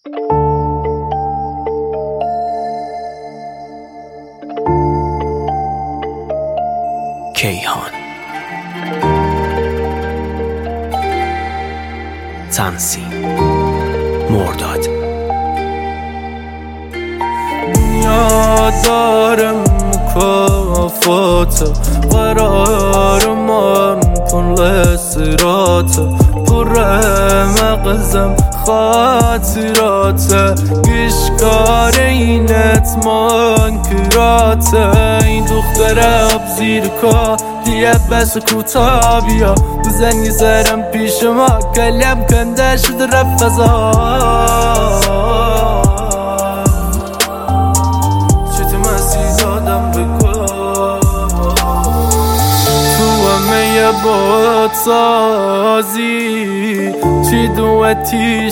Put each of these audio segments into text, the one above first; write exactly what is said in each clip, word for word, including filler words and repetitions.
کیهان تنظیم مرداد. دنیا داره مکافات، قرار من پر سرات، پر مغزم خاطرات، گشکار اینت منکرات. این دختر اب زیر کاریه بس کوتا بیا بزن یه سرم پیش ما، کلم کنده شد رفت فضا. چطور مسیح دادم بگو تو همه باد سازی، چی دوتی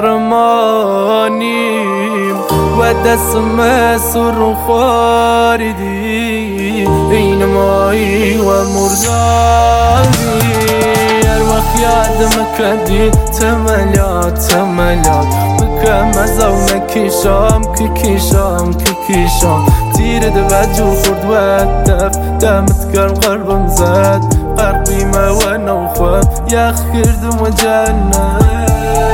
شرمانیم و دست مسور خاریدی، این مایی و مردادی. هر وقت یادم کردی تملیات تملیات، بکم از او نکیشم که کیشم که کیشم. تیر دوجه خورد و دف دمت گرم قلبم زد، قرقیمه و نوخواب یخ کردم و جنت.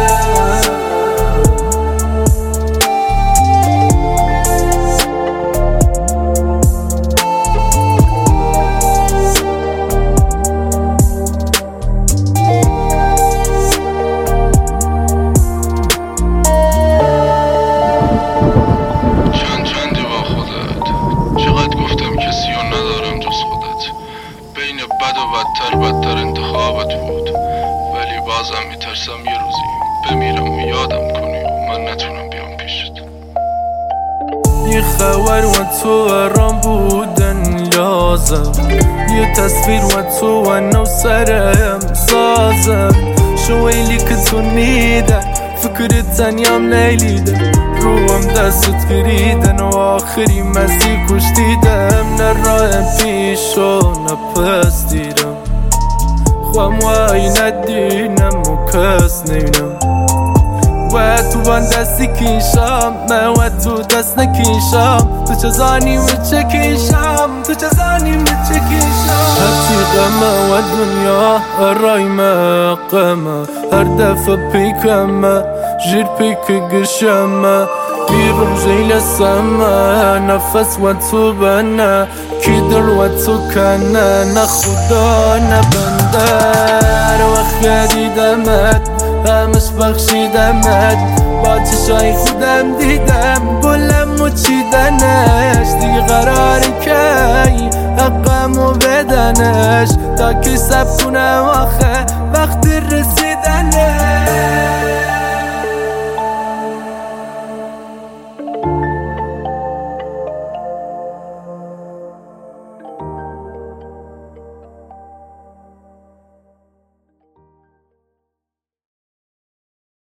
بد و بدتر بدتر انتخابت بود، ولی بازم میترسم یه روزی بمیرم و یادم کنی و من نتونم بیام پیشت. یه خبر و تو ارام بودن لازم، یه تصویر و تو و نو سرم سازم. شویلی که تو نیدن فکرت تنیام نیلیدن، روم دستت گریدن و آخری مزی کشتیدم. نه راه پیش و نه پس دیدم، خوام وای ندینم و کس نینم. و تو بان دستی کیشم من و تو دست نکیشم، تو چه زانی و چه کیشم، تو چه زانی و چه کیشم. هرچی غمه و دنیا رای مقامه، هر دفعه پیکمه جیر پیک گشمه. بیرون جیل سمه نفس و تو بنه، کی دل و تو کنه نه خدا نه بنده. هر وقت دیدمت همش بخشیدمت، با چشای خودم دیدم گلم و چیدنش. دیگه قرار کی حقمو بدنش، تا کی سب کنم آخه